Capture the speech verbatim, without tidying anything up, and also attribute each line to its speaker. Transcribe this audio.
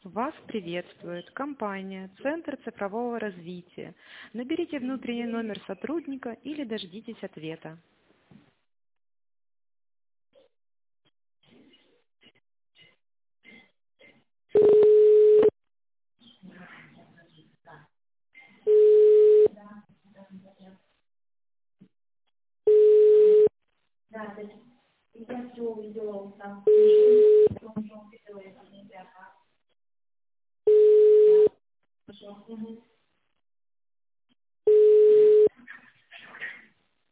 Speaker 1: Вас приветствует компания «Центр цифрового развития». Наберите внутренний номер сотрудника или дождитесь ответа.
Speaker 2: Да, то есть я все увидела там решение, потом увидела это, ребята. Хорошо. Мгм.